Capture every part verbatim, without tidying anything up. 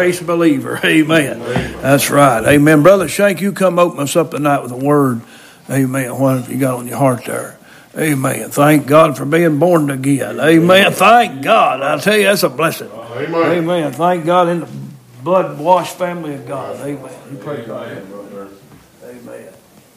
grace believer. Amen. That's right. Amen. Brother Shank, you come open us up tonight with a word. Amen. What have you got on your heart there? Amen. Thank God for being born again. Amen. Thank God. I tell you, that's a blessing. Amen. Amen. Thank God in the blood-washed family of God. Amen. You pray God. Amen.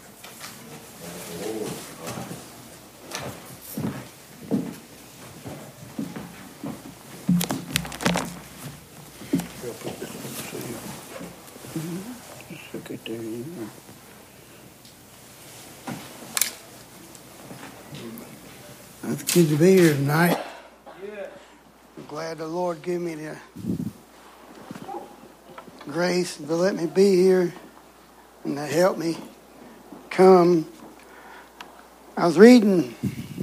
It's good to be here tonight. I'm glad the Lord gave me the grace to let me be here and to help me come. I was reading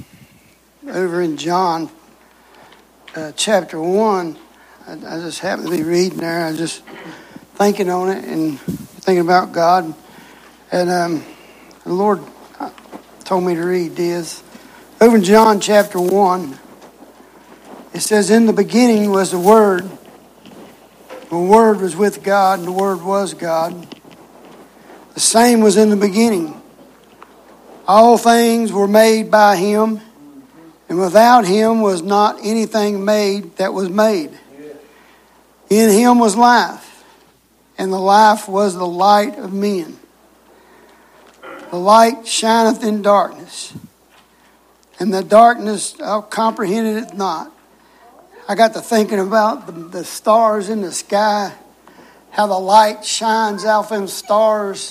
over in John uh, chapter one. I, I just happened to be reading there. I was just thinking on it and thinking about God. And um, the Lord told me to read this. Over in John chapter one, it says, "In the beginning was the Word. The Word was with God, and the Word was God. The same was in the beginning. All things were made by Him, and without Him was not anything made that was made. In Him was life, and the life was the light of men. The light shineth in darkness, and the darkness uh, comprehended it not." I got to thinking about the, the stars in the sky, how the light shines off them stars,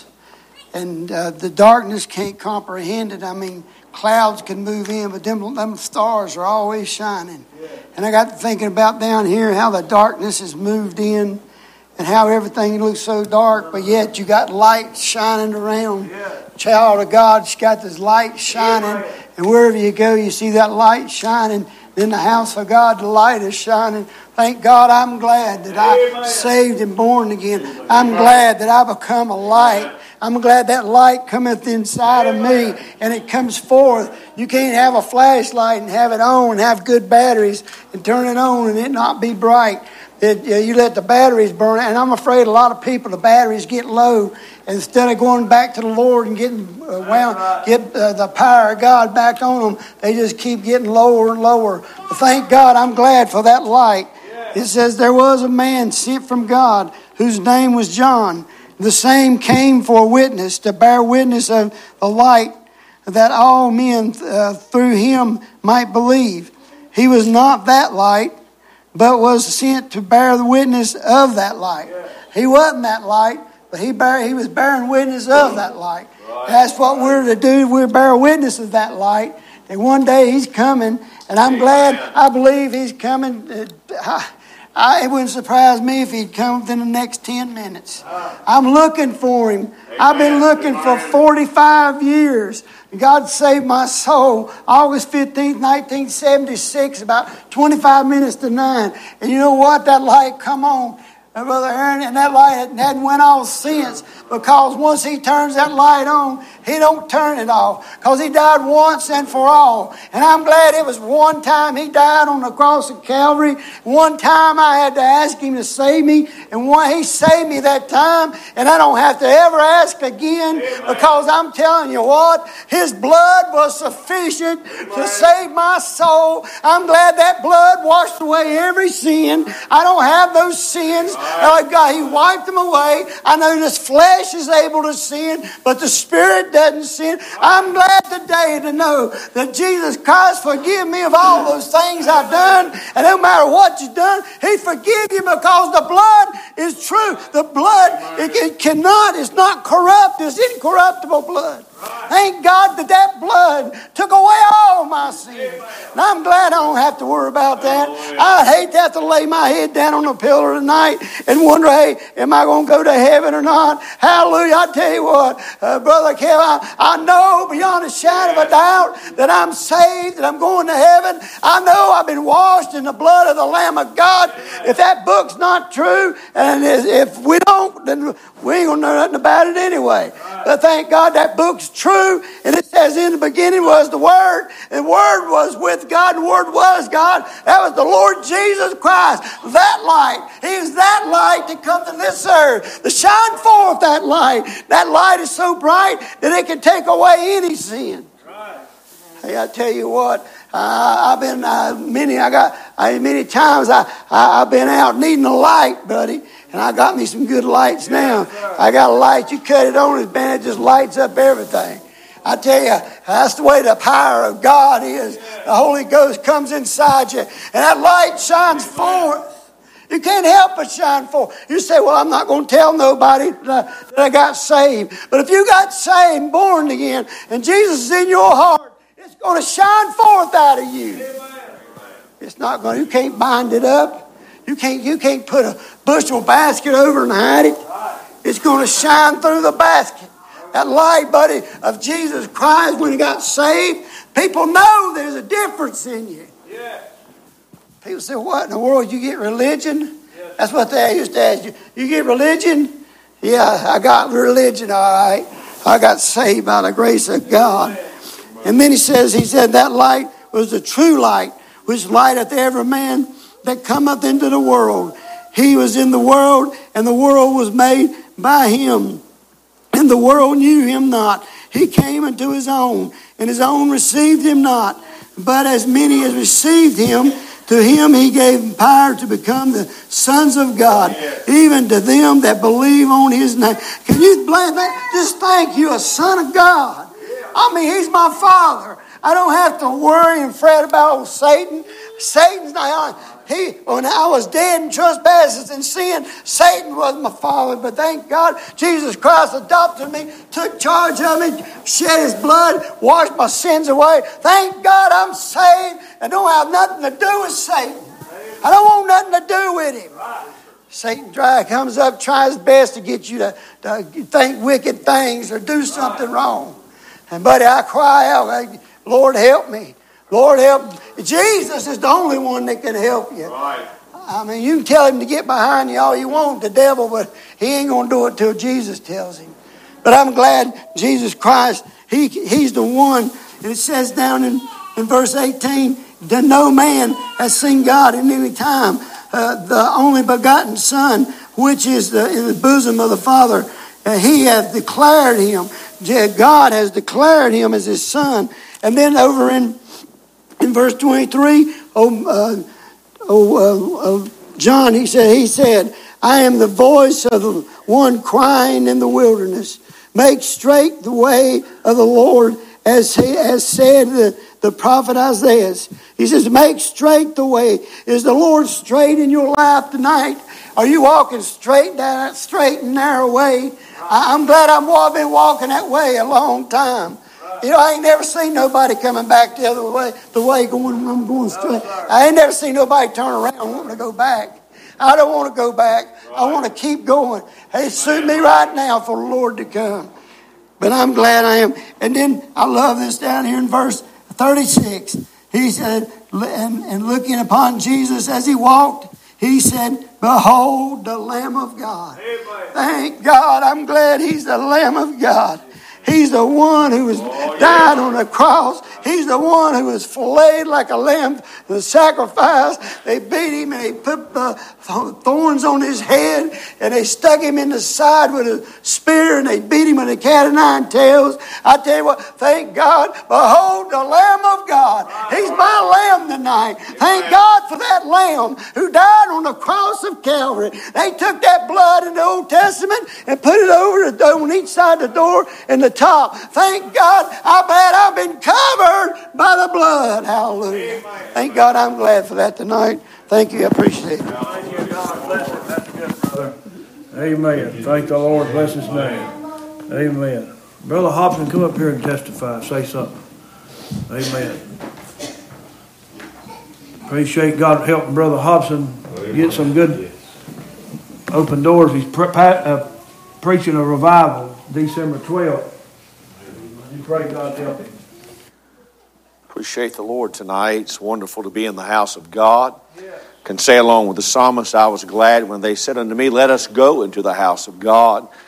and uh, the darkness can't comprehend it. I mean, clouds can move in, but them, them stars are always shining. Yeah. And I got to thinking about down here how the darkness has moved in, and how everything looks so dark, but yet you got light shining around. Yeah. Child of God's got this light shining, yeah. And wherever you go, you see that light shining. In the house of God, the light is shining. Thank God, I'm glad that I'm saved and born again. I'm glad that I become a light. I'm glad that light cometh inside of me and it comes forth. You can't have a flashlight and have it on and have good batteries and turn it on and it not be bright. It, you let the batteries burn out. And I'm afraid a lot of people, the batteries get low. Instead of going back to the Lord and getting uh, wound, get uh, the power of God back on them, they just keep getting lower and lower. But thank God, I'm glad for that light. It says, "There was a man sent from God whose name was John. The same came for a witness, to bear witness of the light, that all men uh, through him might believe. He was not that light, but was sent to bear the witness of that light." He wasn't that light, but he bear, he was bearing witness of that light. Right. That's what we're to do. We're bear witness of that light. And one day He's coming, and I'm glad, I believe He's coming. I, I, it wouldn't surprise me if He'd come within the next ten minutes. I'm looking for Him. I've been looking for forty-five years. God saved my soul August fifteenth, nineteen seventy-six, about twenty-five minutes to nine. And you know what? That light come on, Brother Aaron, and that light hadn't went off since, because once He turns that light on, He don't turn it off, because He died once and for all. And I'm glad it was one time He died on the cross of Calvary. One time I had to ask Him to save me, and one He saved me that time, and I don't have to ever ask again, because I'm telling you what, His blood was sufficient to save my soul. I'm glad that blood washed away every sin. I don't have those sins. Uh, God, He wiped them away. I know this flesh is able to sin, but the Spirit doesn't sin. I'm glad today to know that Jesus Christ forgive me of all those things I've done. And no matter what you've done, He forgive you, because the blood is true. The blood, it, it cannot, it's not corrupt. It's incorruptible blood. Thank God that that blood took away all my sins. And I'm glad I don't have to worry about that. I'd hate to have to lay my head down on the pillow tonight and wonder, hey, am I going to go to heaven or not? Hallelujah. I tell you what, uh, Brother Kev, I, I know beyond a shadow of a doubt that I'm saved, that I'm going to heaven. I know I've been washed in the blood of the Lamb of God. If that book's not true, and if we don't, then we ain't going to know nothing about it anyway. But thank God that book's was true. And it says in the beginning was the Word, and the Word was with God, and the Word was God. That was the Lord Jesus Christ. That light. He is that light that comes to this earth to shine forth that light. That light is so bright that it can take away any sin. Right. Hey, I tell you what, uh, I've been uh, many. I got uh, many times. I, I I've been out needing a light, buddy. And I got me some good lights now. I got a light. You cut it on, it, man, it just lights up everything. I tell you, that's the way the power of God is. The Holy Ghost comes inside you, and that light shines forth. You can't help but shine forth. You say, well, I'm not going to tell nobody that I got saved. But if you got saved, born again, and Jesus is in your heart, it's going to shine forth out of you. It's not going to, you can't bind it up. You can't, you can't put a bushel basket over and hide it. It's going to shine through the basket. That light, buddy, of Jesus Christ when he got saved, people know there's a difference in you. Yeah. People say, what in the world, you get religion? Yeah. That's what they used to ask you. You get religion? Yeah, I got religion, all right. I got saved by the grace of God. And then he says, he said that light was the true light, which lighteth every man that cometh into the world. He was in the world, and the world was made by him, and the world knew him not. He came unto his own, and his own received him not. But as many as received him, to him he gave power to become the sons of God, yes. Even to them that believe on his name. Can you blame that? Just thank you, a son of God. I mean, he's my father. I don't have to worry and fret about old Satan. Satan's not. He, when I was dead in trespasses and sin, Satan was my father. But thank God, Jesus Christ adopted me, took charge of me, shed his blood, washed my sins away. Thank God I'm saved and don't have nothing to do with Satan. I don't want nothing to do with him. Satan try, comes up, tries his best to get you to, to think wicked things or do something wrong. And buddy, I cry out, Lord, help me. Lord, help. Jesus is the only one that can help you. Right. I mean, you can tell him to get behind you all you want, the devil, but he ain't going to do it till Jesus tells him. But I'm glad Jesus Christ, he, he's the one. And it says down in, in verse eighteen, that no man has seen God in any time. Uh, the only begotten Son, which is the, in the bosom of the Father, uh, he hath declared him. God has declared him as his Son. And then over in In verse twenty-three, oh, uh, oh uh, uh, John, he said, he said, I am the voice of the one crying in the wilderness. Make straight the way of the Lord, as he has said the, the prophet Isaiah. He says, make straight the way. Is the Lord straight in your life tonight? Are you walking straight down that straight and narrow way? I, I'm glad I'm, I've been walking that way a long time. You know, I ain't never seen nobody coming back the other way, the way going, I'm going straight. I ain't never seen nobody turn around wanting to go back. I don't want to go back. I want to keep going. Hey, suit me right now for the Lord to come. But I'm glad I am. And then I love this down here in verse thirty-six. He said, and, and looking upon Jesus as he walked, he said, behold the Lamb of God. Amen. Thank God. I'm glad he's the Lamb of God. He's the one who was oh, died yeah. on the cross. He's the one who was filleted like a lamb, the sacrifice. They beat him and they put the thorns on his head and they stuck him in the side with a spear and they beat him with a cat of nine tails. I tell you what, thank God. Behold the Lamb of God. He's my lamb tonight. Thank God for that lamb who died on the cross of Calvary. They took that blood in the Old Testament and put it over the, on each side of the door and the top. Thank God, I'm glad I've been covered by the blood. Hallelujah. Amen. Thank God, I'm glad for that tonight. Thank you. I appreciate it. Thank you. God bless it. That's good, brother. Amen. Thank the Lord. Bless his name. Amen. Brother Hobson, come up here and testify. Say something. Amen. Appreciate God helping Brother Hobson get some good open doors. He's pre- uh, preaching a revival December twelfth. You pray God help him. Appreciate the Lord tonight. It's wonderful to be in the house of God. Yeah. Can say along with the psalmist, I was glad when they said unto me, let us go into the house of God.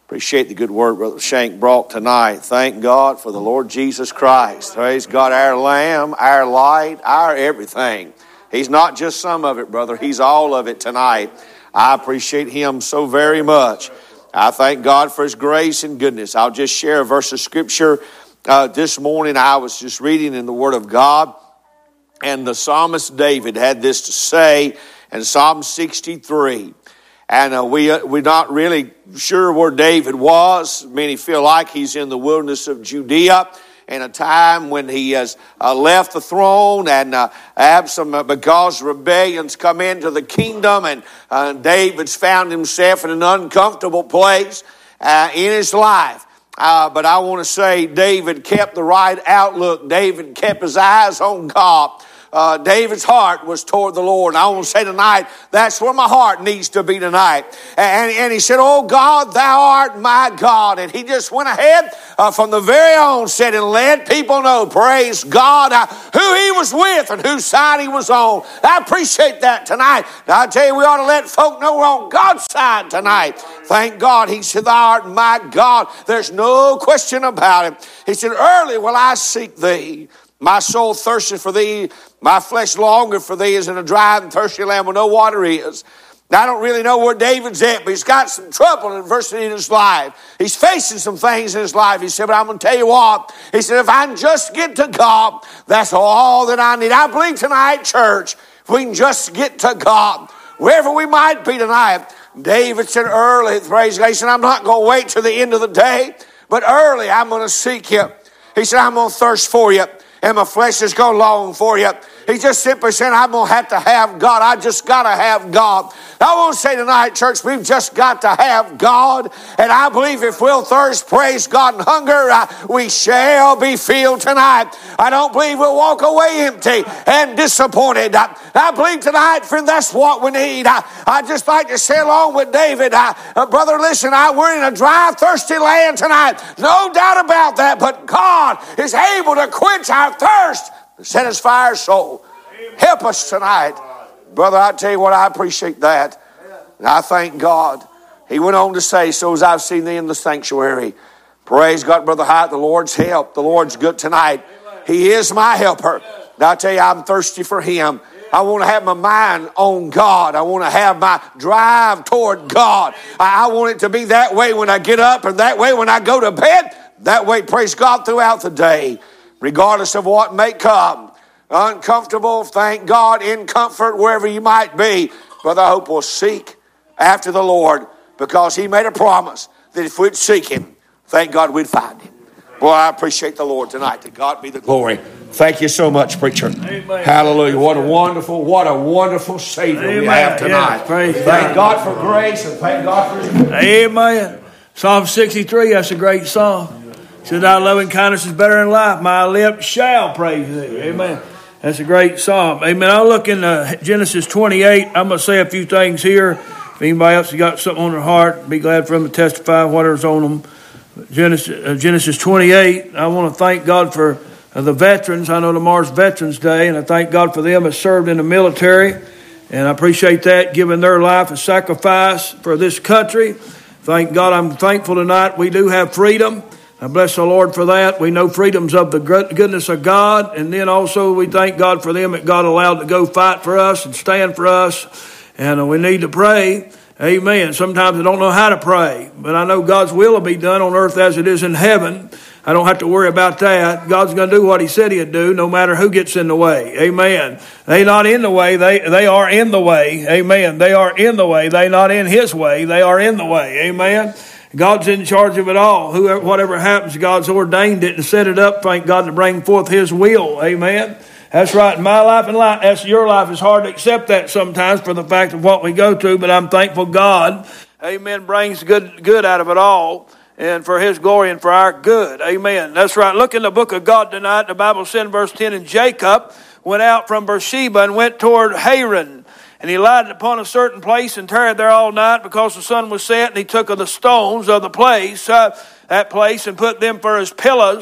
Appreciate the good word Brother Shank brought tonight. Thank God for the Lord Jesus Christ. Praise God, our Lamb, our light, our everything. He's not just some of it, brother. He's all of it tonight. I appreciate Him so very much. I thank God for His grace and goodness. I'll just share a verse of Scripture. Uh, this morning I was just reading in the Word of God, and the psalmist David had this to say in Psalm sixty-three. And uh, we, uh, we're not really sure where David was. Many feel like he's in the wilderness of Judea in a time when he has uh, left the throne, and uh, Absalom, uh, because rebellions come into the kingdom, and uh, David's found himself in an uncomfortable place uh, in his life. Uh, but I want to say David kept the right outlook. David kept his eyes on God. Uh, David's heart was toward the Lord. And I want to say tonight, that's where my heart needs to be tonight. And, and he said, "Oh God, thou art my God." And he just went ahead uh, from the very onset and let people know, praise God, uh, who he was with and whose side he was on. I appreciate that tonight. Now I tell you, we ought to let folk know we're on God's side tonight. Thank God. He said, "Thou art my God." There's no question about it. He said, "Early will I seek thee. My soul thirsteth for thee, my flesh longeth for thee, as in a dry and thirsty land where no water is." Now, I don't really know where David's at, but he's got some trouble and adversity in his life. He's facing some things in his life. He said, "But I'm going to tell you what." He said, "If I can just get to God, that's all that I need." I believe tonight, church, if we can just get to God, wherever we might be tonight. David said early, praise God, he said, "I'm not going to wait till the end of the day, but early I'm going to seek you." He said, "I'm going to thirst for you, and my flesh is going to long for you." He just simply said, "I'm going to have to have God. I just got to have God." I want to say tonight, church, we've just got to have God. And I believe if we'll thirst, praise God, and hunger, uh, we shall be filled tonight. I don't believe we'll walk away empty and disappointed. I, I believe tonight, friend, that's what we need. I, I just like to say along with David, I, uh, brother, listen, I, we're in a dry, thirsty land tonight. No doubt about that. But God is able to quench our thirst, satisfy our soul. Help us tonight. Brother, I tell you what, I appreciate that. And I thank God. He went on to say, "So as I've seen thee in the sanctuary." Praise God, Brother Hyatt, the Lord's help. The Lord's good tonight. He is my helper. Now I tell you, I'm thirsty for Him. I want to have my mind on God. I want to have my drive toward God. I want it to be that way when I get up, and that way when I go to bed. That way, praise God, throughout the day. Regardless of what may come. Uncomfortable, thank God, in comfort, wherever you might be. Brother, I hope we'll seek after the Lord, because He made a promise that if we'd seek Him, thank God we'd find Him. Boy, I appreciate the Lord tonight. To God be the glory. Thank you so much, preacher. Amen. Hallelujah. What a wonderful, what a wonderful Savior Amen. We have tonight. Yes, praise thank God. God for grace, and thank God for His grace. Amen. Psalm sixty-three, that's a great psalm. It says, "Thy loving kindness is better than life. My lips shall praise thee." Amen. That's a great psalm. Amen. I'll look in uh, Genesis twenty-eight. I'm going to say a few things here. If anybody else has got something on their heart, be glad for them to testify whatever's on them. Genesis, uh, Genesis twenty-eight, I want to thank God for uh, the veterans. I know tomorrow's Veterans Day, and I thank God for them that served in the military. And I appreciate that, giving their life a sacrifice for this country. Thank God, I'm thankful tonight we do have freedom. I bless the Lord for that. We know freedom's of the goodness of God. And then also we thank God for them that God allowed to go fight for us and stand for us. And we need to pray. Amen. Sometimes I don't know how to pray, but I know God's will will be done on earth as it is in heaven. I don't have to worry about that. God's going to do what He said He'd do, no matter who gets in the way. Amen. They not in the way. They, they are in the way. Amen. They are in the way. They not in His way. They are in the way. Amen. God's in charge of it all. Whoever, whatever happens, God's ordained it and set it up, thank God, to bring forth His will. Amen. That's right. In my life and life, that's your life. It's hard to accept that sometimes for the fact of what we go through, but I'm thankful God, amen, brings good, good out of it all, and for His glory and for our good. Amen. That's right. Look in the book of God tonight. The Bible said in verse ten, "And Jacob went out from Beersheba and went toward Haran. And he lighted upon a certain place and tarried there all night, because the sun was set. And he took of the stones of the place, uh, that place, and put them for his pillows.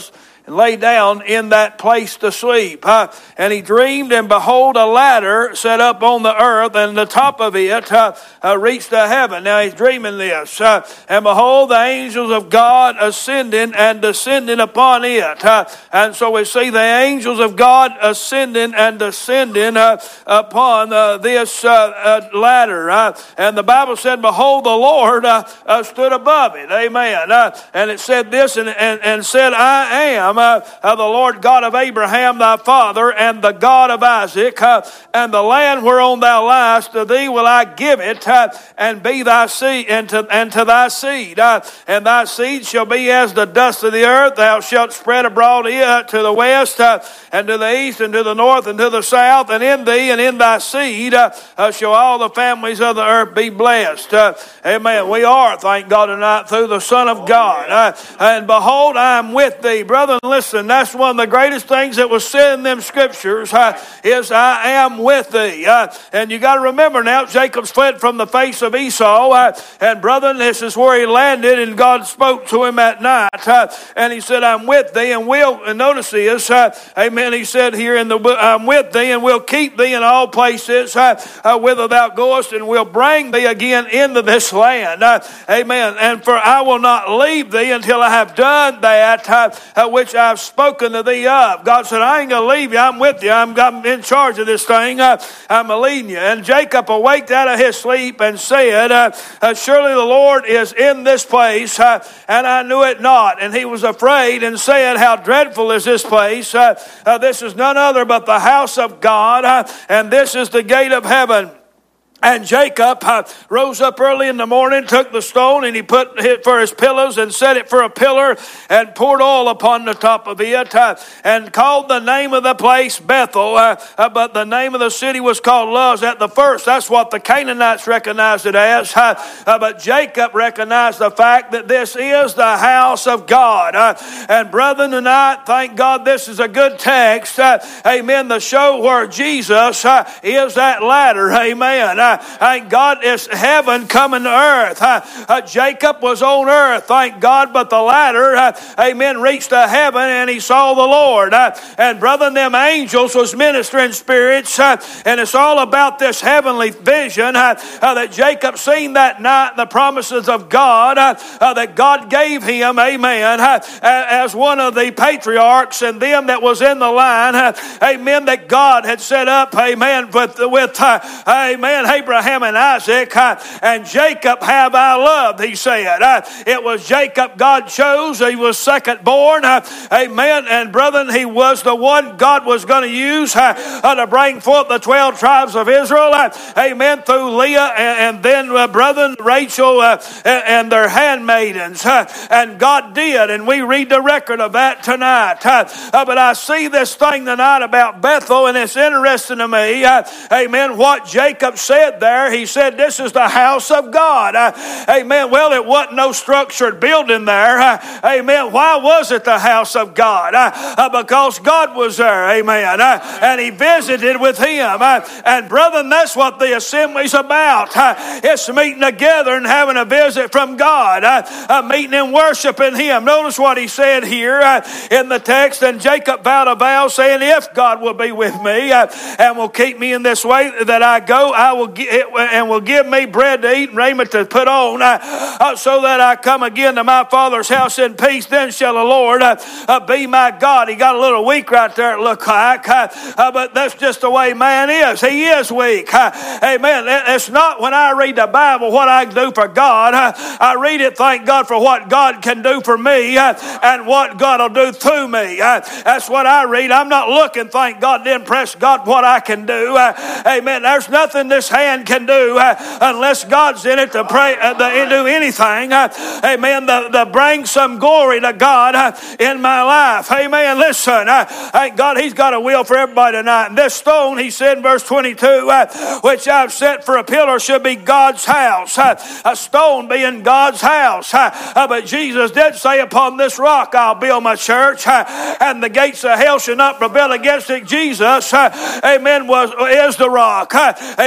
and lay down in that place to sleep. Uh, and he dreamed, and behold, a ladder set up on the earth, and the top of it uh, uh, reached to heaven. Now he's dreaming this. Uh, and behold, the angels of God ascending and descending upon it. Uh, and so we see the angels of God ascending and descending uh, upon uh, this uh, uh, ladder. Uh, and the Bible said, behold, the Lord uh, uh, stood above it. Amen. Uh, and it said this, and, and, and said, I am uh, uh, the Lord God of Abraham thy father, and the God of Isaac, uh, and the land whereon thou liest, to thee will I give it, uh, and be thy seed, and to, and to thy seed. Uh, and thy seed shall be as the dust of the earth. Thou shalt spread abroad it to the west, uh, and to the east, and to the north, and to the south. And in thee and in thy seed uh, uh, shall all the families of the earth be blessed. Uh, amen. We are, thank God tonight, through the Son of God. Uh, and behold, I am with thee. Brother, listen, that's one of the greatest things that was said in them scriptures, uh, is I am with thee. Uh, and you got to remember now, Jacob's fled from the face of Esau. Uh, and brother, this is where he landed, and God spoke to him at night. Uh, and he said, I'm with thee, and we'll, and notice this, uh, amen, he said here in the book, I'm with thee, and we'll keep thee in all places uh, uh, whither thou goest, and we'll bring thee again into this land. Uh, amen. And for I will not leave thee until I have done that uh, uh, which I've spoken to thee of. God said, I ain't going to leave you. I'm with you. I'm, I'm in charge of this thing. Uh, I'm leading you. And Jacob awaked out of his sleep and said, uh, uh, surely the Lord is in this place, uh, and I knew it not. And he was afraid and said, how dreadful is this place? Uh, uh, this is none other but the house of God, uh, and this is the gate of heaven. And Jacob uh, rose up early in the morning, took the stone, and he put it for his pillows, and set it for a pillar, and poured oil upon the top of it, uh, and called the name of the place Bethel. Uh, uh, but the name of the city was called Luz at the first. That's what the Canaanites recognized it as. Uh, uh, but Jacob recognized the fact that this is the house of God. Uh, and brethren, tonight, thank God this is a good text. Uh, amen. The show where Jesus uh, is that ladder. Amen. Uh, Thank God it's heaven coming to earth. Uh, uh, Jacob was on earth, thank God, but the ladder, uh, amen, reached to heaven, and he saw the Lord. Uh, and brother, them angels was ministering spirits, uh, and it's all about this heavenly vision uh, uh, that Jacob seen that night, the promises of God uh, uh, that God gave him, amen, uh, as one of the patriarchs and them that was in the line, uh, amen, that God had set up, amen, with, with uh, amen, Abraham and Isaac, uh, and Jacob have I loved, he said. Uh, it was Jacob God chose. He was second born. Uh, amen. And brethren, he was the one God was going to use uh, uh, to bring forth the twelve tribes of Israel. Uh, amen. Through Leah and, and then uh, brethren, Rachel uh, and, and their handmaidens. Uh, and God did. And we read the record of that tonight. Uh, uh, but I see this thing tonight about Bethel, and it's interesting to me. Uh, amen. What Jacob said there, he said, this is the house of God. Uh, amen. Well, it wasn't no structured building there. Uh, amen. Why was it the house of God? Uh, uh, because God was there. Amen. Uh, and he visited with him. Uh, and brethren, that's what the assembly's about. Uh, it's meeting together and having a visit from God. Uh, uh, meeting and worshiping him. Notice what he said here uh, in the text. And Jacob vowed a vow, saying, if God will be with me uh, and will keep me in this way that I go, I will give and will give me bread to eat and raiment to put on, uh, uh, so that I come again to my father's house in peace. Then shall the Lord uh, uh, be my God. He got a little weak right there, it looked like, uh, uh, but that's just the way man is. He is weak. Uh, amen. It's not when I read the Bible what I can do for God. Uh, I read it, thank God, for what God can do for me uh, and what God will do through me. Uh, that's what I read. I'm not looking, thank God, to impress God what I can do. Uh, amen. There's nothing this hand can do uh, unless God's in it to pray uh, to do anything. Uh, amen. To, to bring some glory to God uh, in my life. Amen. Listen, uh, thank God He's got a will for everybody tonight. And this stone, He said in verse twenty-two, uh, which I've set for a pillar, should be God's house. Uh, a stone being God's house. Uh, uh, but Jesus did say, upon this rock I'll build my church, uh, and the gates of hell shall not prevail against it. Jesus, uh, amen, was is the rock. Uh, amen. Peter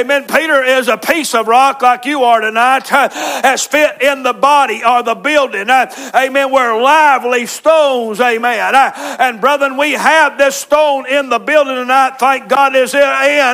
Peter is a piece of rock like you are tonight, has fit in the body or the building. Amen. We're lively stones. Amen. And brethren, we have this stone in the building tonight. Thank God is in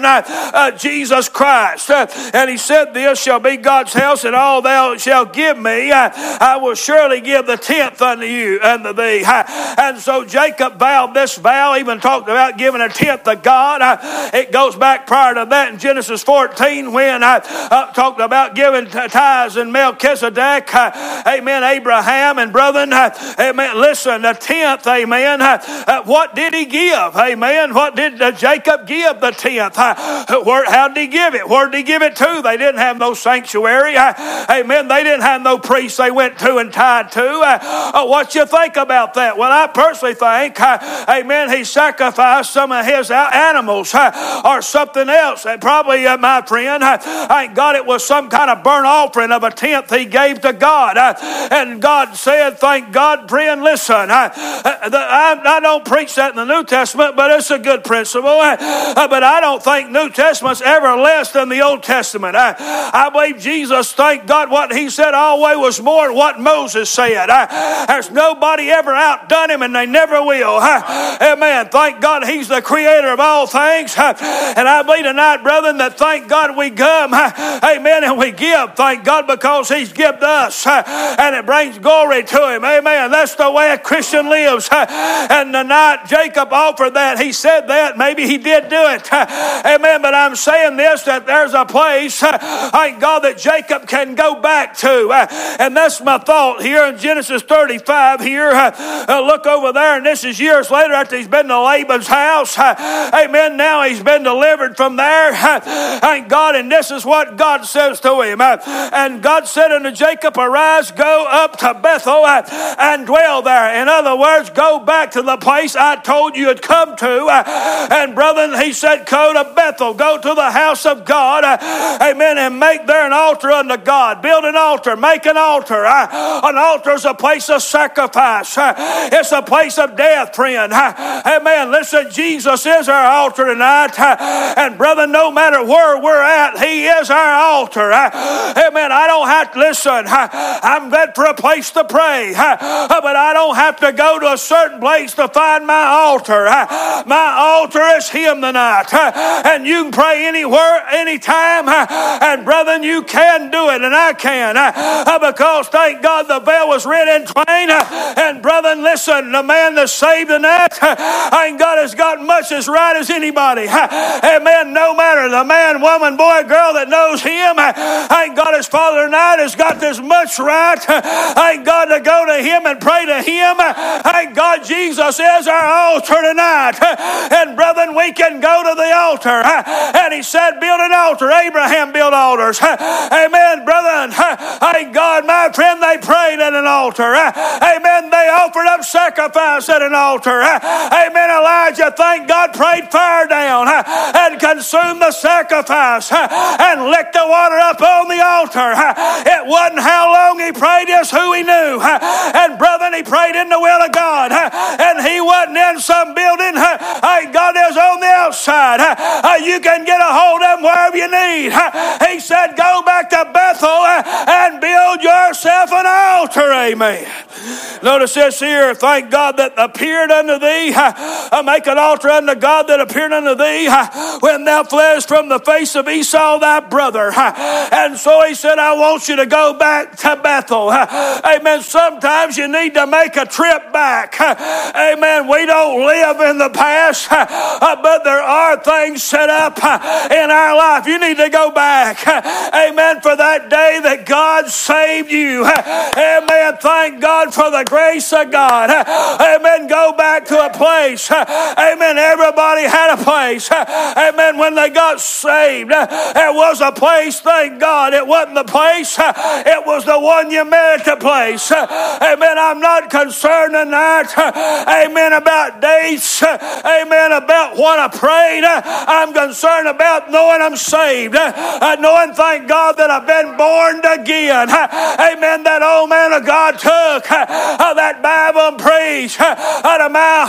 uh, Jesus Christ. Uh, and he said, this shall be God's house, and all thou shalt give me, uh, I will surely give the tenth unto you, unto thee. Uh, and so Jacob vowed this vow, even talked about giving a tenth to God. Uh, it goes back prior to that in Genesis fourteen when I uh, talked about giving tithes and Melchizedek. Uh, amen. Abraham and brethren. Uh, amen. Listen, the tenth. Amen. Uh, uh, what did he give? Amen. What did uh, Jacob give the tenth? Uh, where, how did he give it? Where did he give it to? They didn't have no sanctuary. Uh, amen. They didn't have no priest they went to and tied to. Uh, uh, what you think about that? Well, I personally think, uh, amen, he sacrificed some of his animals uh, or something else. Uh, probably, uh, my friend, uh, thank God it was some kind of burnt offering of a tenth he gave to God. Uh, and God said, thank God, friend, listen, uh, uh, the, I, I don't preach that in the New Testament, but it's a good principle. Uh, uh, but I don't think New Testament's ever less than the Old Testament. Uh, I believe Jesus, thank God, what he said always was more than what Moses said. Uh, there's nobody ever outdone him, and they never will. Uh, amen. Thank God he's the creator of all things. Uh, and I believe tonight, brethren, that thank God we come, uh, amen, and we give. Thank God because he's given us, uh, and it brings glory to him. Amen. That's the way a Christian lives. Uh, and tonight, Jacob offered that. He said that. Maybe he did do it. Uh, amen. But I'm saying this, that there's a place, uh, thank God, that Jacob can go back to. Uh, and that's my thought here in Genesis thirty-five here. Uh, uh, look over there, and this is years later after he's been to Laban's house. Uh, amen. Now he's been delivered from there. Uh, thank God. And this is what God says to him. Uh, and God said unto Jacob, arise, go up to Bethel uh, and dwell there. In other words, go back to the place I told you had come to. Uh, and brethren, he said, go to Bethel, go to the house of God. Uh, amen. And make there an altar unto God. Build an altar, make an altar. Uh, an altar is a place of sacrifice. Uh, it's a place of death, friend. Uh, amen. Listen, Jesus is our altar tonight. Uh, and brethren, no matter where we're at, he is our altar. Uh, amen. I don't have to listen. Uh, I'm glad for a place to pray. Uh, but I don't have to go to a certain place to find my altar. Uh, my altar is him tonight. Uh, and you can pray anywhere, anytime. Uh, and brethren, you can do it, and I can. Uh, because thank God the veil was rent in twain. Uh, and brethren, listen, the man that's saved tonight, uh, thank God has got much as right as anybody. Uh, amen. No matter the man, woman, boy, girl that knows him, uh, thank God his father tonight has got as much right. Uh, thank God to go to him and pray to him. Uh, thank God Jesus is our altar tonight. Uh, and brethren, we can go to the altar. Uh, and he said, build an altar. Abraham built altars. Uh, amen, brethren. Uh, thank God, my friend, they prayed at an altar. Uh, amen. They offered up sacrifice at an altar. Uh, amen. Elijah, thank God, prayed fire down uh, and consumed the sacrifice uh, and licked the water up on the altar. Uh, it wasn't how long he prayed, it's who he knew. Uh, and brethren, he prayed in the will of God. Uh, and he wasn't in some building. Uh, thank God is on the outside. Uh, uh, you can get a hold of him wherever you need. Uh, he said, go back to Bethel uh, and build yourself an altar. Amen. Notice this here. Thank God that appeared unto thee. Uh, make an altar unto God that appeared unto thee uh, when thou flest from the face of Esau thy brother. Uh, and so he said, I want you to go back to Bethel. Uh, amen. Sometimes you need to make a trip back. Uh, amen. We don't live in the past, uh, but there are things set up uh, in our life. You need to go back. Uh, amen. For that day that God saved you. Uh, amen. Thank God for the grace of God. Uh, amen. Go back to a place. Uh, amen. Everybody had a place. Uh, amen. When they got saved, uh, there was a place. Thank God. It wasn't the place. Uh, it was the one you met at the place. Uh, amen. I'm not concerned tonight. Uh, amen. About dates. Uh, amen. About what I prayed. Uh, I'm concerned about knowing I'm saved. Uh, knowing, thank God, that I've been born again. Uh, amen. That old man of God took uh, that Bible and preached uh, out of my heart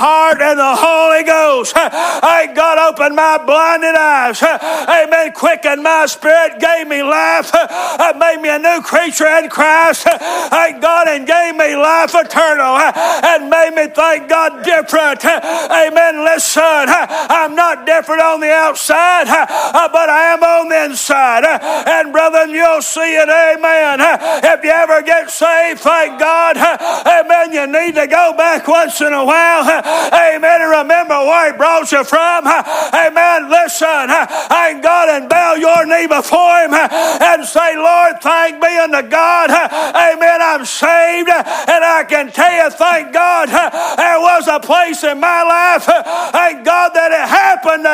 and the Holy Ghost, thank God, opened my blinded eyes. Amen. Quickened my spirit, gave me life, made me a new creature in Christ. Thank God, and gave me life eternal, and made me, thank God, different. Amen. Listen, I'm not different on the outside, but I am on the inside. And brethren, you'll see it. Amen. If you ever get saved, thank God. Amen. You need to go back once in a while. Amen. And remember where He brought you from. Amen. Listen, thank God, and bow your knee before Him and say, Lord, thank be unto God. Amen. I'm saved, and I can tell you, thank God, there was a place in my life, thank God, that it happened.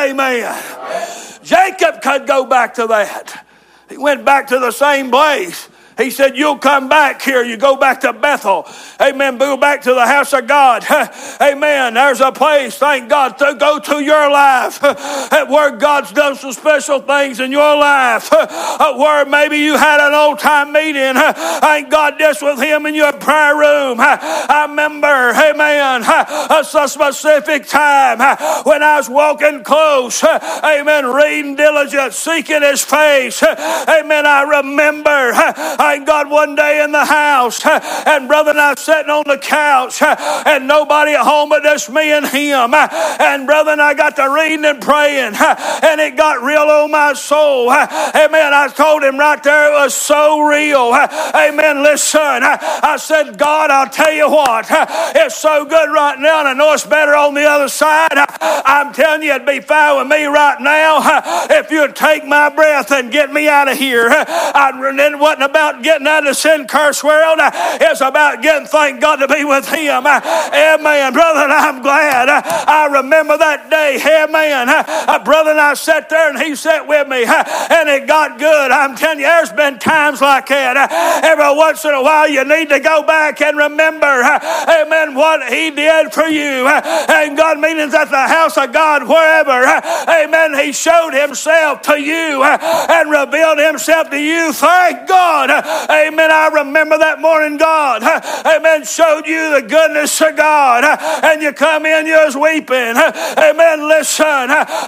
Amen. Jacob could go back to that. He went back to the same place. He said, you'll come back here. You go back to Bethel. Amen. Go back to the house of God. Amen. There's a place, thank God, to go to your life where God's done some special things in your life. Where maybe you had an old time meeting. Thank God, this with Him in your prayer room. I remember, amen, a specific time when I was walking close. Amen. Reading diligent, seeking His face. Amen. I remember, thank God, one day in the house, and brother and I sitting on the couch, and nobody at home but just me and him. And brother and I got to reading and praying, and it got real on my soul. Amen. I told him right there it was so real. Amen. Listen, I said, God, I'll tell you what, it's so good right now, and I know it's better on the other side. I'm telling you, it'd be fine with me right now if you'd take my breath and get me out of here. I, it wasn't about getting out of the sin curse world. It's about getting, thank God, to be with Him. Amen. Brother, I'm glad. I remember that day. Amen. Brother and I sat there, and he sat with me, and it got good. I'm telling you, there's been times like that. Every once in a while, you need to go back and remember, amen, what He did for you. And God meanings at the house of God, wherever, amen, He showed Himself to you and revealed Himself to you. Thank God. Amen. I remember that morning God, amen, showed you the goodness of God, and you come in, you was weeping. Amen. Listen,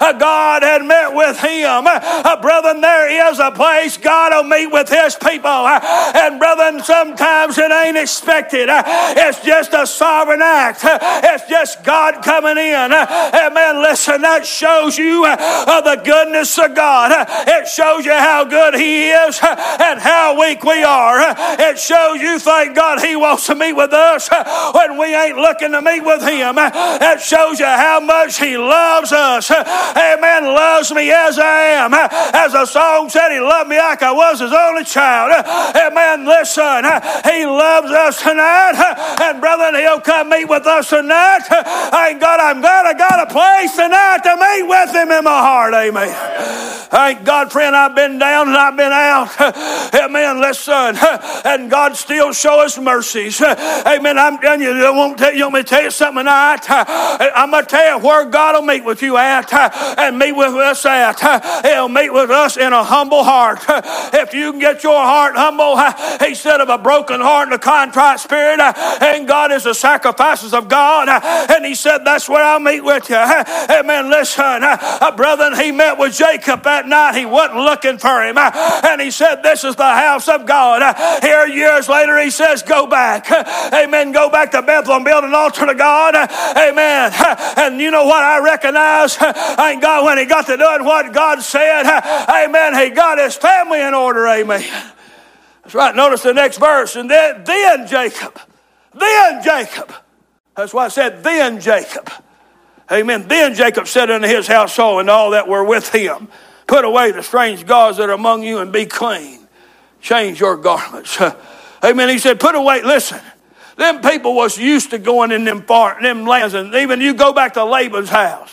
God had met with him. Brethren, there is a place God will meet with His people. And brethren, sometimes it ain't expected. It's just a sovereign act. It's just God coming in. Amen. Listen, that shows you the goodness of God. It shows you how good He is and how weak we are. It shows you, thank God, He wants to meet with us when we ain't looking to meet with Him. It shows you how much He loves us. Amen. Loves me as I am. As the song said, He loved me like I was His only child. Amen. Listen, He loves us tonight. And brethren, He'll come meet with us tonight. Thank God, I'm glad I got a place tonight to meet with Him in my heart. Amen. Thank God, friend, I've been down and I've been out. Amen. Listen, and God still show us mercies. Amen. I'm telling you, I won't tell you, want me to tell you something tonight? I'm going to tell you where God will meet with you at and meet with us at. He'll meet with us in a humble heart. If you can get your heart humble, He said, of a broken heart and a contrite spirit, and God is the sacrifices of God. And He said, that's where I'll meet with you. Amen. Listen, brethren, He met with Jacob that night. He wasn't looking for him. And He said, this is the house of God. Here years later, He says, go back. Amen. Go back to Bethel and build an altar to God. Amen. And you know what I recognize? Thank God, when he got to doing what God said, amen, he got his family in order. Amen. That's right. Notice the next verse. And then, then Jacob. Then Jacob. That's why I said, then Jacob. Amen. Then Jacob said unto his household and all that were with him, put away the strange gods that are among you and be clean. Change your garments. Amen. He said, put away, listen. Them people was used to going in them far, them lands. And even you go back to Laban's house.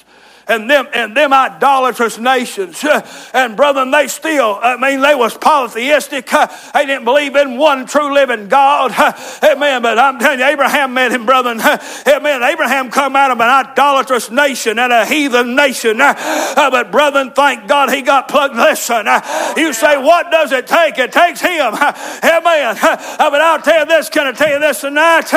and them and them idolatrous nations. And brethren, they still, I mean, they was polytheistic. They didn't believe in one true living God. Amen. But I'm telling you, Abraham met him, brethren. Amen. Abraham come out of an idolatrous nation and a heathen nation. But brethren, thank God he got plugged. Listen, you say, what does it take? It takes him. Amen. But I'll tell you this, can I tell you this tonight?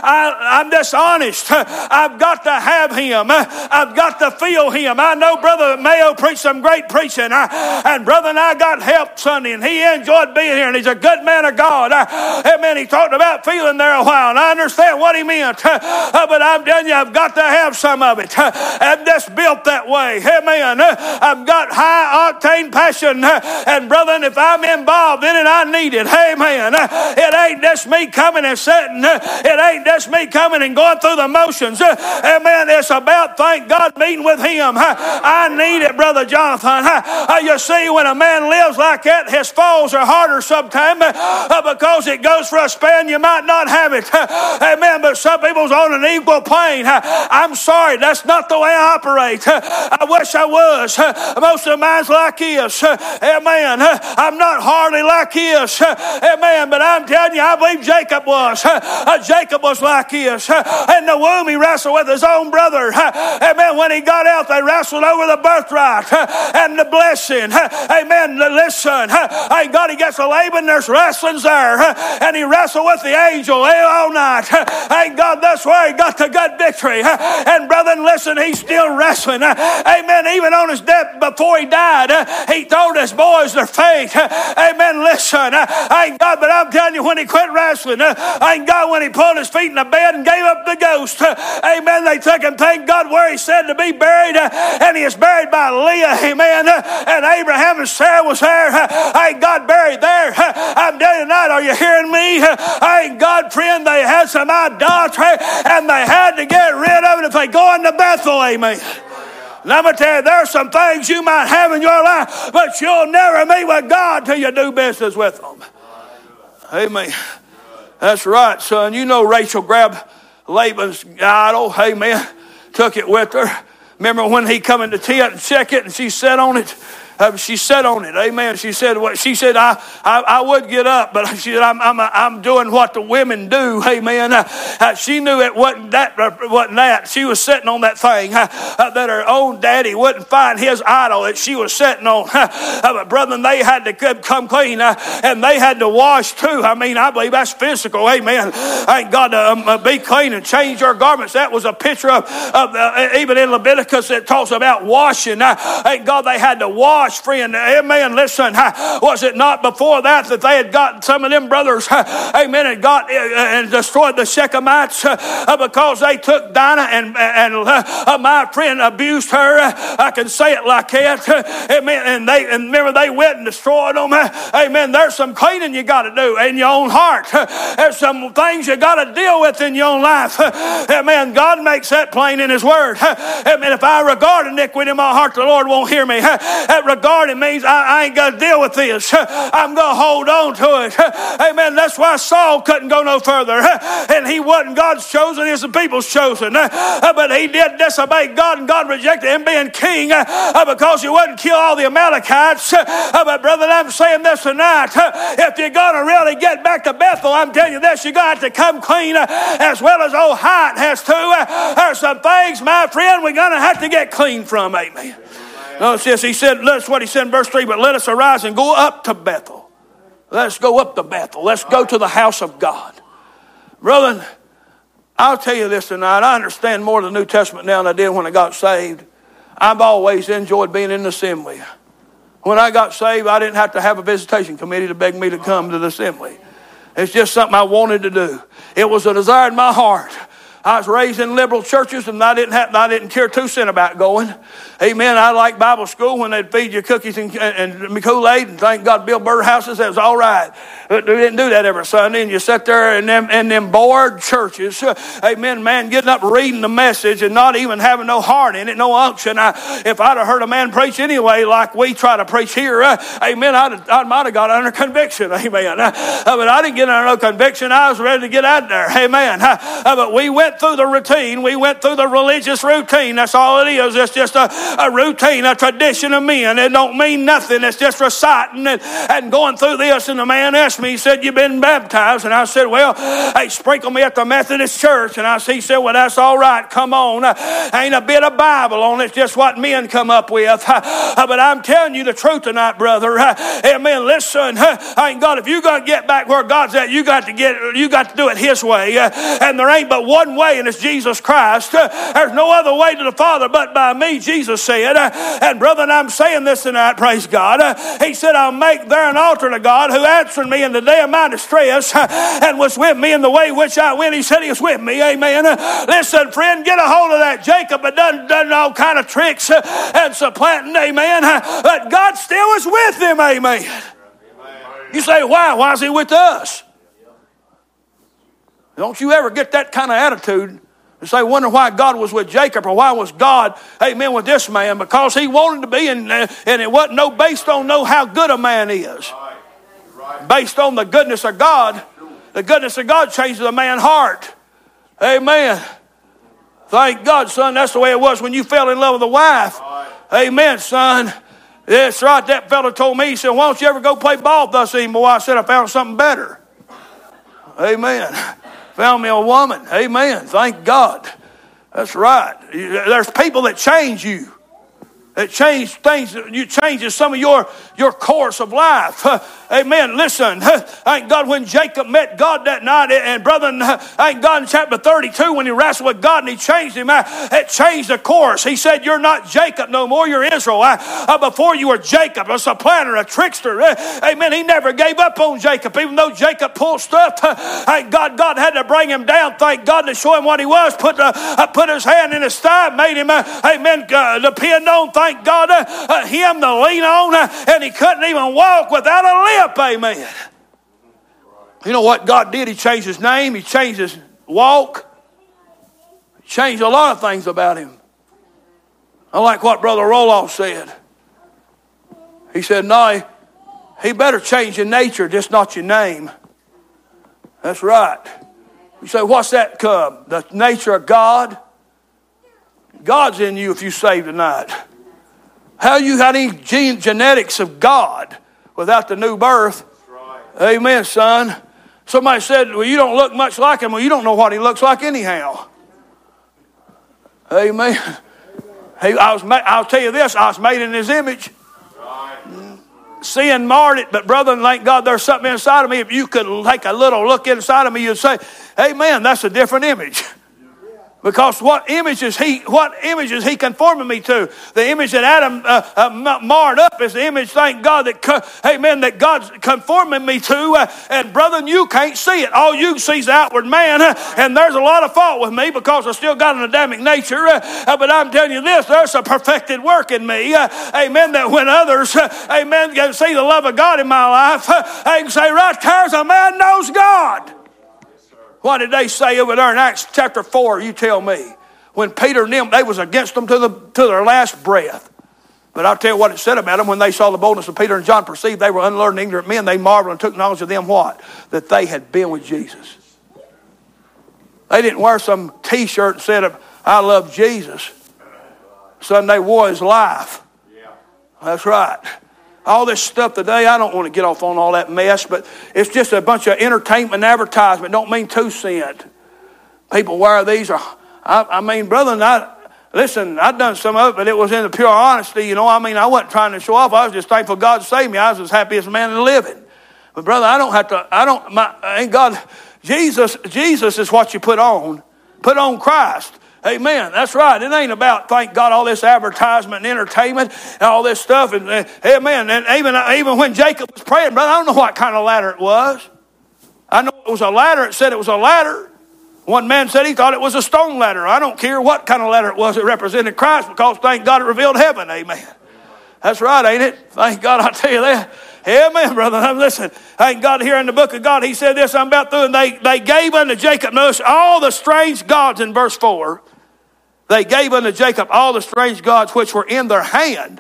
I, I'm dishonest. I've got to have him. I've got to feel him. I know Brother Mayo preached some great preaching. And brother and I got help Sunday, and he enjoyed being here, and he's a good man of God. Amen. He talked about feeling there a while, and I understand what he meant. But I'm telling you, I've got to have some of it. I'm just built that way. Amen. I've got high octane passion. And brother, if I'm involved in it, I need it. Amen. It ain't just me coming and sitting. It ain't just me coming and going through the motions. Amen. It's about, thank God, meeting with him. I need it, Brother Jonathan. You see, when a man lives like that, his falls are harder sometimes because it goes for a span you might not have it. Amen. But some people's on an equal plane. I'm sorry, that's not the way I operate. I wish I was. Most of mine's like this. Amen. I'm not hardly like this. Amen. But I'm telling you, I believe Jacob was. Jacob was like this. In the womb, he wrestled with his own brother. Amen. When he got out, they wrestled over the birthright and the blessing. Amen. Listen. Thank God he gets to Laban. There's wrestlings there. And he wrestled with the angel all night. Thank God that's where he got the good victory. And brethren, listen, he's still wrestling. Amen. Even on his death, before he died, he told his boys their faith. Amen. Listen. Thank God, but I'm telling you, when he quit wrestling, thank God when he pulled his feet in the bed and gave up the ghost. Amen. They took him, thank God, where he said to be buried. And he is buried by Leah. Amen. And Abraham and Sarah was there. Thank God, buried there. I'm telling you tonight, are you hearing me? Thank God, friend, they had some idolatry and they had to get rid of it if they go into Bethel. Amen. And I'm going to tell you, there are some things you might have in your life, but you'll never meet with God till you do business with them. Amen. That's right, son. You know Rachel grabbed Laban's idol. Amen. Took it with her. Remember when he come in the tent and check it and she sat on it? Uh, she sat on it. Amen. She said, what? She said, I, I, I would get up, but she said, I'm, I'm, I'm doing what the women do. Amen. Uh, uh, she knew it wasn't that, uh, wasn't that. She was sitting on that thing uh, uh, that her own daddy wouldn't find his idol that she was sitting on. Uh, uh, but brethren, they had to come clean uh, and they had to wash too. I mean, I believe that's physical. Amen. Thank God to um, uh, be clean and change our garments. That was a picture of, of uh, even in Leviticus, it talks about washing. Uh, thank God they had to wash. Friend, amen. Listen, was it not before that that they had got some of them brothers, amen, and got and destroyed the Shechemites because they took Dinah and and my friend abused her. I can say it like that, amen. And they and remember they went and destroyed them, amen. There's some cleaning you got to do in your own heart. There's some things you got to deal with in your own life, amen. God makes that plain in His Word, amen. If I regard iniquity in my heart, the Lord won't hear me. Regarding means I, I ain't going to deal with this. I'm going to hold on to it. Amen. That's why Saul couldn't go no further. And he wasn't God's chosen, he was the people's chosen. But he did disobey God, and God rejected him being king because he wouldn't kill all the Amalekites. But brother, I'm saying this tonight. If you're going to really get back to Bethel, I'm telling you this, you're going to have to come clean as well as old Hyatt has to. There's some things, my friend, we're going to have to get clean from. Amen. Notice this, he said, that's what he said in verse three, but let us arise and go up to Bethel. Let's go up to Bethel. Let's go to the house of God. Brother, I'll tell you this tonight. I understand more of the New Testament now than I did when I got saved. I've always enjoyed being in the assembly. When I got saved, I didn't have to have a visitation committee to beg me to come to the assembly. It's just something I wanted to do. It was a desire in my heart. I was raised in liberal churches, and I didn't have, I didn't care two cents about going. Amen. I liked Bible school when they'd feed you cookies and, and, and Kool-Aid, and thank God Bill Burr houses, that was all right. But we didn't do that every Sunday, and you sat there in them, in them bored churches. Amen, man, getting up reading the message and not even having no heart in it, no unction. I, if I'd have heard a man preach anyway like we try to preach here, uh, amen, I'd, I might have got under conviction. Amen. Uh, but I didn't get under no conviction. I was ready to get out there. Amen. Uh, but we went went through the routine. We went through the religious routine. That's all it is. It's just a, a routine, a tradition of men. It don't mean nothing. It's just reciting and, and going through this. And the man asked me, he said, "You've been baptized?" And I said, "Well, they sprinkle me at the Methodist church." And I he said, "Well, that's all right. Come on. Uh, ain't a bit of Bible on it. It's just what men come up with." Uh, but I'm telling you the truth tonight, brother. Uh, amen. Listen, uh, ain't God, if you got to get back where God's at, you got to get, you got to do it His way. Uh, and there ain't but one way, and it's Jesus Christ. Uh, there's no other way to the Father but by me, Jesus said. Uh, and brother, and I'm saying this tonight, praise God. Uh, he said, "I'll make there an altar to God who answered me in the day of my distress uh, and was with me in the way which I went." He said He was with me. Amen. Uh, listen, friend, get a hold of that. Jacob had done, done all kind of tricks uh, and supplanting. Amen. Uh, but God still is with him. Amen. You say, why? Why is He with us? Don't you ever get that kind of attitude and say, wonder why God was with Jacob, or why was God, amen, with this man? Because He wanted to be, and, and it wasn't no based on know how good a man is. Based on the goodness of God. The goodness of God changes a man's heart. Amen. Thank God, son. That's the way it was when you fell in love with a wife. Amen, son. That's right. That fella told me, he said, "Why don't you ever go play ball with us anymore?" I said, "I found something better." Amen. Found me a woman. Amen. Thank God. That's right. There's people that change you. That change things. You changes some of your, your course of life. Uh, amen. Listen, uh, thank God when Jacob met God that night, and brother, uh, thank God in chapter thirty-two when he wrestled with God and He changed him, uh, it changed the course. He said, "You're not Jacob no more, you're Israel. Uh, uh, before you were Jacob, a supplanter, a trickster." Uh, amen. He never gave up on Jacob, even though Jacob pulled stuff. Uh, thank God, God had to bring him down. Thank God to show him what he was. Put uh, uh, put his hand in his thigh, made him, uh, amen, uh, depend on. Thank God, uh, uh, him to lean on, uh, and he couldn't even walk without a limp. Amen. You know what God did? He changed his name. He changed his walk. He changed a lot of things about him. I like what Brother Roloff said. He said, "No, he better change your nature, just not your name." That's right. You say, what's that come? The nature of God? God's in you if you saved tonight. How you got any gene, genetics of God without the new birth? Right. Amen, son. Somebody said, "Well, you don't look much like Him." Well, you don't know what He looks like anyhow. Amen. He, I was, I'll tell you this, I was made in His image. Right. Sin marred it, but brother, thank God there's something inside of me. If you could take a little look inside of me, you'd say, "Amen, that's a different image." Because what image is he? What image is he conforming me to? The image that Adam uh, uh, marred up is the image, thank God, that amen, that God's conforming me to. Uh, and brother, you can't see it. All you can see is the outward man. Uh, and there's a lot of fault with me because I still got an Adamic nature. Uh, uh, but I'm telling you this: there's a perfected work in me. Uh, amen. That when others, uh, amen, can see the love of God in my life, uh, they can say, "Right there's a man knows God." What did they say over there in Acts chapter four? You tell me. When Peter and them, they was against them to, the, to their last breath. But I'll tell you what it said about them. When they saw the boldness of Peter and John, perceived they were unlearned ignorant men, they marveled and took knowledge of them what? That they had been with Jesus. They didn't wear some t-shirt and said, "I love Jesus." Son, they wore His life. That's right. All this stuff today, I don't want to get off on all that mess, but it's just a bunch of entertainment and advertisement. Don't mean two cent. People wear these. Or, I, I mean, brother, I, listen, I've done some of it, but it was in the pure honesty. You know, I mean, I wasn't trying to show off. I was just thankful God saved me. I was as happy as a man in the living. But brother, I don't have to, I don't, my, ain't God, Jesus, Jesus is what you put on. Put on Christ. Amen. That's right. It ain't about, thank God, all this advertisement and entertainment and all this stuff. And uh, amen. And even, even when Jacob was praying, brother, I don't know what kind of ladder it was. I know it was a ladder. It said it was a ladder. One man said he thought it was a stone ladder. I don't care what kind of ladder it was. It represented Christ because, thank God, it revealed heaven. Amen. That's right, ain't it? Thank God, I tell you that. Amen, brother. Now, listen, thank God here in the book of God, He said this, I'm about through, and they, they gave unto Jacob, notice all the strange gods in verse four. They gave unto Jacob all the strange gods which were in their hand.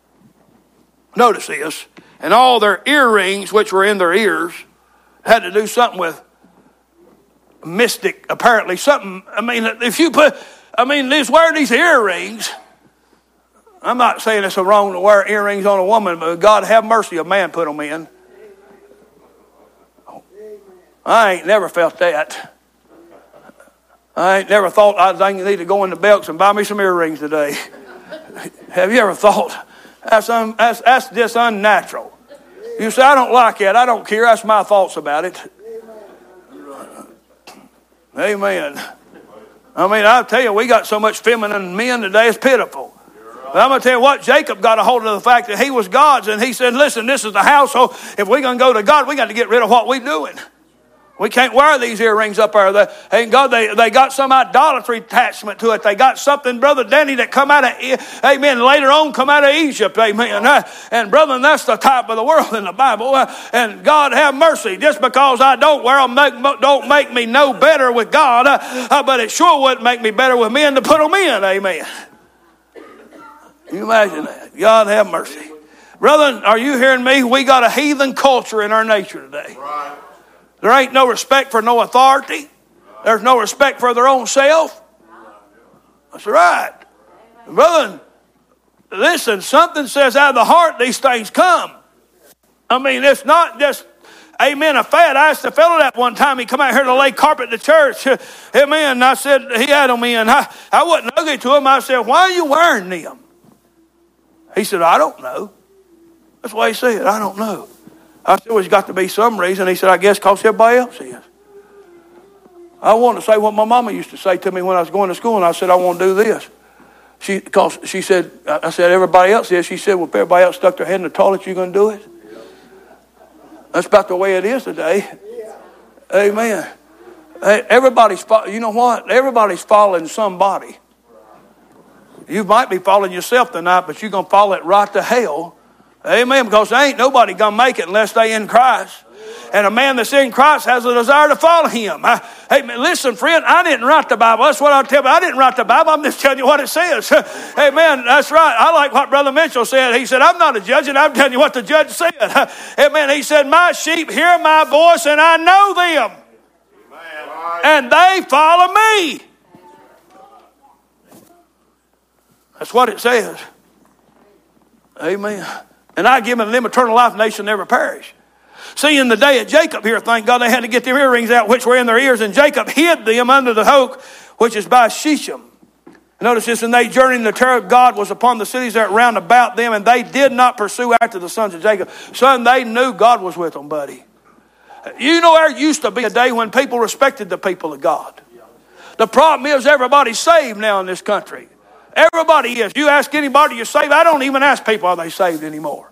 Notice this. And all their earrings which were in their ears. Had to do something with mystic, apparently. Something, I mean, if you put, I mean, these wear these earrings. I'm not saying it's wrong to wear earrings on a woman, but God have mercy, a man put them in. I ain't never felt that. I ain't never thought I think you need to go in the Belks and buy me some earrings today. Have you ever thought that's, un, that's, that's just unnatural? You say, I don't like that. I don't care. That's my thoughts about it. Amen. I mean, I'll tell you, we got so much feminine men today, it's pitiful. But I'm going to tell you what, Jacob got a hold of the fact that he was God's, and he said, listen, this is the household. If we're going to go to God, we got to get rid of what we're doing. We can't wear these earrings up there. They, and God, they, they got some idolatry attachment to it. They got something, Brother Danny, that come out of, amen, later on come out of Egypt, amen. And brother, that's the type of the world in the Bible. And God have mercy. Just because I don't wear them make, don't make me no better with God, uh, but it sure wouldn't make me better with men to put them in, amen. Can you imagine that? God have mercy. Brother, are you hearing me? We got a heathen culture in our nature today. Right. There ain't no respect for no authority. There's no respect for their own self. That's right. Brother, listen, something says out of the heart these things come. I mean, it's not just, amen, a fad. I asked a fellow that one time. He come out here to lay carpet in the church. Amen. And I said, he had them in. I, I wasn't ugly to him. I said, why are you wearing them? He said, I don't know. That's what he said. I don't know. I said, well, there's got to be some reason. He said, I guess because everybody else is. I want to say what my mama used to say to me when I was going to school, and I said, I want to do this. She, cause she said, I said, everybody else is. She said, well, if everybody else stuck their head in the toilet, you going to do it? That's about the way it is today. Amen. Hey, everybody's, you know what? Everybody's following somebody. You might be following yourself tonight, but you're going to follow it right to hell. Amen. Because there ain't nobody going to make it unless they in Christ. And a man that's in Christ has a desire to follow him. I, hey, listen, friend, I didn't write the Bible. That's what I'll tell you. I didn't write the Bible. I'm just telling you what it says. Amen. That's right. I like what Brother Mitchell said. He said, I'm not a judge, and I'm telling you what the judge said. Amen. He said, my sheep hear my voice, and I know them. Amen. And they follow me. That's what it says. Amen. And I give them eternal life, and they shall never perish. See, in the day of Jacob here, thank God, they had to get their earrings out, which were in their ears, and Jacob hid them under the oak, which is by Shechem. Notice this, and they journeyed, and the terror of God was upon the cities that round about them, and they did not pursue after the sons of Jacob. Son, they knew God was with them, buddy. You know, there used to be a day when people respected the people of God. The problem is everybody's saved now in this country. Everybody is. You ask anybody you're saved. I don't even ask people are they saved anymore.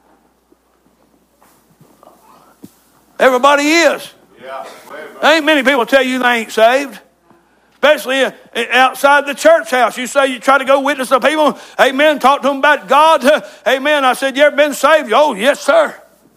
Everybody is. Yeah. Ain't many people tell you they ain't saved. Especially outside the church house. You say you try to go witness to people. Amen. Talk to them about God. Amen. I said, you ever been saved? Oh, yes, sir.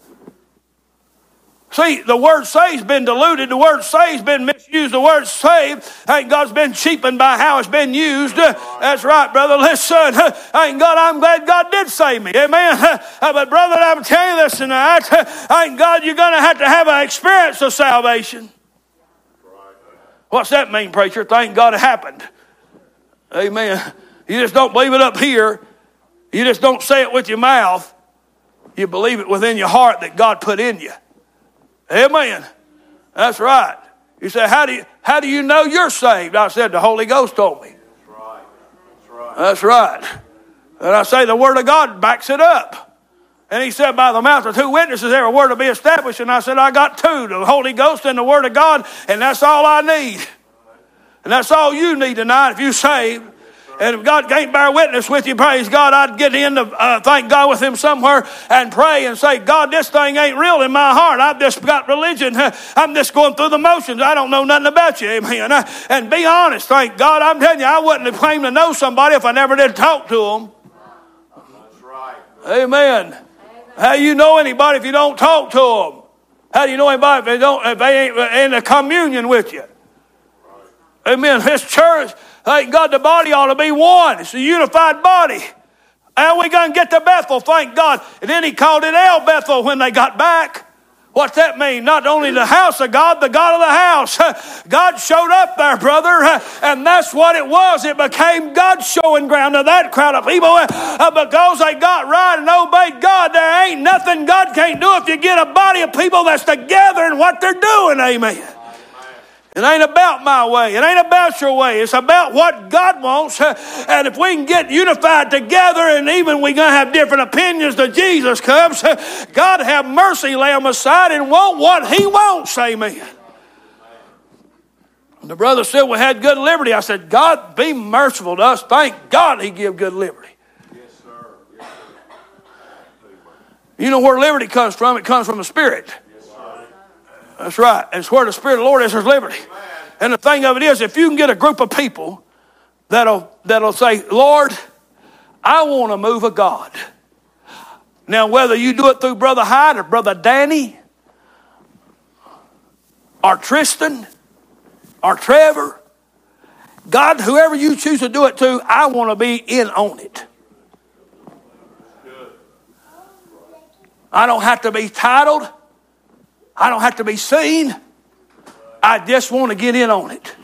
See, the word save's been diluted. The word save's been misused. The word saved, thank God's been cheapened by how it's been used. That's right, brother. Listen, thank God, I'm glad God did save me. Amen. But brother, I'm telling you this tonight. Thank God you're going to have to have an experience of salvation. What's that mean, preacher? Thank God it happened. Amen. You just don't believe it up here. You just don't say it with your mouth. You believe it within your heart that God put in you. Amen. That's right. You say, how do you, how do you know you're saved? I said, the Holy Ghost told me. That's right. That's right. That's right. And I say, the Word of God backs it up. And he said, by the mouth of two witnesses, every word will be established. And I said, I got two, the Holy Ghost and the Word of God, and that's all I need. And that's all you need tonight if you're saved. And if God can't bear witness with you, praise God, I'd get in to uh, thank God with him somewhere and pray and say, God, this thing ain't real in my heart. I've just got religion. I'm just going through the motions. I don't know nothing about you. Amen. And be honest, thank God. I'm telling you, I wouldn't have claimed to know somebody if I never did talk to them. That's right. Amen. How do you know anybody if you don't talk to them? How do you know anybody if they, don't, if they ain't in a communion with you? Amen. This church, thank God, the body ought to be one. It's a unified body. How are we going to get to Bethel? Thank God. And then he called it El Bethel when they got back. What that mean? Not only the house of God, the God of the house. God showed up there, brother, and that's what it was. It became God's showing ground to that crowd of people because they got right and obeyed God. There ain't nothing God can't do if you get a body of people that's together in what they're doing. Amen. It ain't about my way. It ain't about your way. It's about what God wants. And if we can get unified together, and even we're going to have different opinions till Jesus comes, God have mercy, lay them aside and want what he wants. Amen. And the brother said we had good liberty. I said, God be merciful to us. Thank God he give good liberty. Yes, sir. Yes, sir. You know where liberty comes from? It comes from the Spirit. That's right. It's where the Spirit of the Lord is, there's liberty. Amen. And the thing of it is, if you can get a group of people that'll that'll say, Lord, I want to move of God. Now, whether you do it through Brother Hyde or Brother Danny or Tristan or Trevor, God, whoever you choose to do it to, I want to be in on it. I don't have to be titled. I don't have to be seen. I just want to get in on it.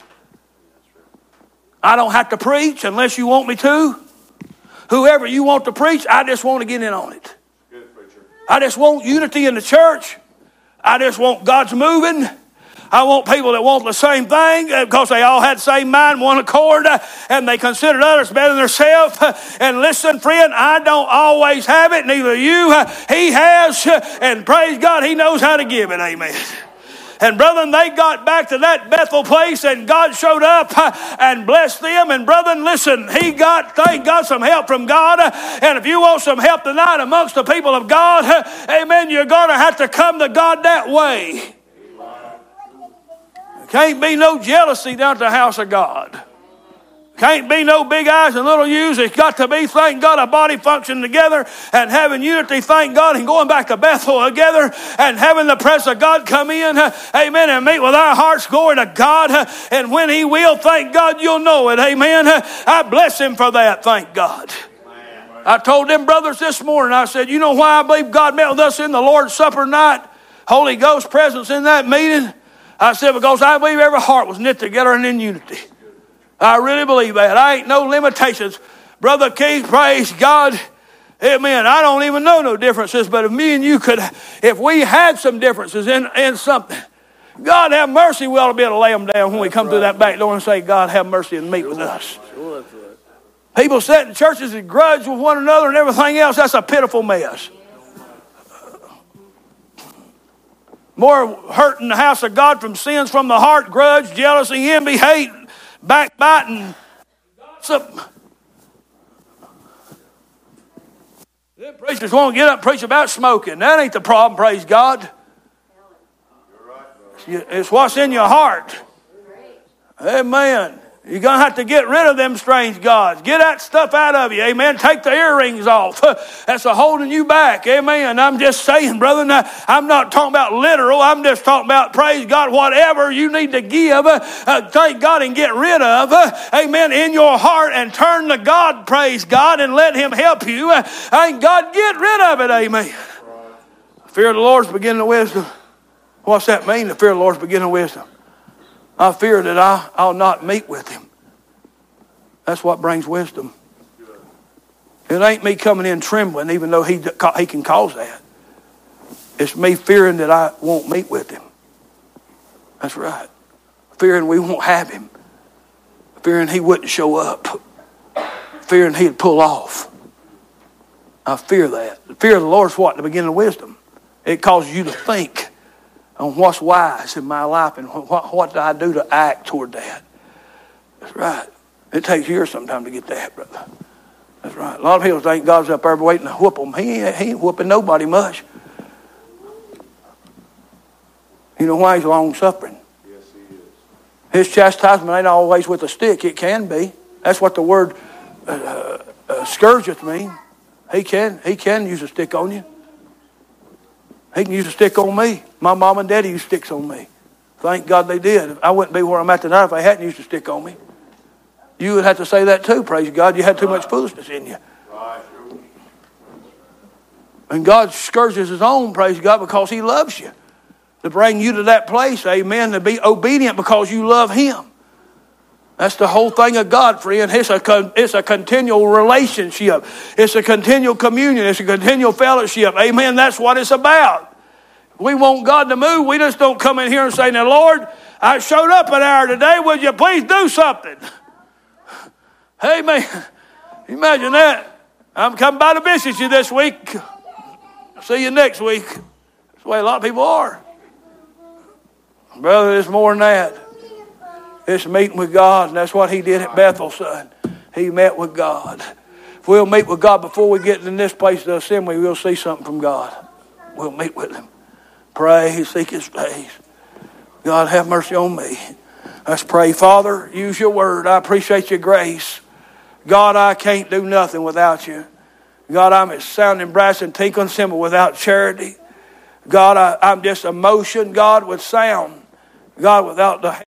I don't have to preach unless you want me to. Whoever you want to preach, I just want to get in on it. I just want unity in the church. I just want God's moving. I want people that want the same thing because they all had the same mind, one accord, and they considered others better than themselves. And listen, friend, I don't always have it, neither you. He has, and praise God, he knows how to give it. Amen. And brethren, they got back to that Bethel place, and God showed up and blessed them. And brethren, listen, he got, thank God, some help from God. And if you want some help tonight amongst the people of God, amen, you're going to have to come to God that way. Can't be no jealousy down at the house of God. Can't be no big eyes and little U's. It's got to be, thank God, a body functioning together and having unity, thank God, and going back to Bethel together and having the presence of God come in, amen, and meet with our hearts, glory to God. And when he will, thank God, you'll know it, amen. I bless him for that, thank God. I told them brothers this morning, I said, you know why I believe God met with us in the Lord's Supper night? Holy Ghost presence in that meeting? I said, because I believe every heart was knit together and in unity. I really believe that. I ain't no limitations. Brother Keith, praise God. Amen. I don't even know no differences, but if me and you could, if we had some differences in, in something, God have mercy, we ought to be able to lay them down when we come through that back door and say, God have mercy and meet with us. People sit in churches and grudge with one another and everything else. That's a pitiful mess. More hurting the house of God from sins from the heart, grudge, jealousy, envy, hate, backbiting, gossip. Then preachers want to get up and preach about smoking. That ain't the problem, praise God. It's what's in your heart. Amen. You're going to have to get rid of them strange gods. Get that stuff out of you. Amen. Take the earrings off. That's a holding you back. Amen. I'm just saying, brother, I'm not talking about literal. I'm just talking about, praise God, whatever you need to give, uh, thank God, and get rid of, uh, amen, in your heart and turn to God, praise God, and let him help you. Uh, and God, get rid of it. Amen. Fear of the Lord is beginning of wisdom. What's that mean? The fear of the Lord is beginning of wisdom. I fear that I, I'll not meet with him. That's what brings wisdom. It ain't me coming in trembling, even though he, he can cause that. It's me fearing that I won't meet with him. That's right. Fearing we won't have him. Fearing he wouldn't show up. Fearing he'd pull off. I fear that. The fear of the Lord is what? The beginning of wisdom. It causes you to think on what's wise in my life and what, what do I do to act toward that. That's right. It takes years sometimes to get that, brother. That's right. A lot of people think God's up there waiting to whoop them. He ain't, he ain't whooping nobody much. You know why? He's long-suffering. Yes, he is. His chastisement ain't always with a stick. It can be. That's what the word uh, uh, scourgeth mean. He can. He can use a stick on you. He can use a stick on me. My mom and daddy used sticks on me. Thank God they did. I wouldn't be where I'm at tonight if they hadn't used a stick on me. You would have to say that too, praise God. You had too much foolishness in you. And God scourges his own, praise God, because he loves you. To bring you to that place, amen, to be obedient because you love him. That's the whole thing of God, friend. It's a, it's a continual relationship. It's a continual communion. It's a continual fellowship. Amen. That's what it's about. We want God to move. We just don't come in here and say, now, Lord, I showed up an hour today. Would you please do something? Amen. Imagine that. I'm coming by to visit you this week. See you next week. That's the way a lot of people are. Brother, it's more than that. It's meeting with God, and that's what he did at Bethel, son. He met with God. If we'll meet with God before we get in this place to assembly, we'll see something from God. We'll meet with him. Pray, seek his face. God, have mercy on me. Let's pray. Father, use your word. I appreciate your grace. God, I can't do nothing without you. God, I'm as sounding brass and tinkling cymbal without charity. God, I, I'm just emotion, God, with sound. God, without the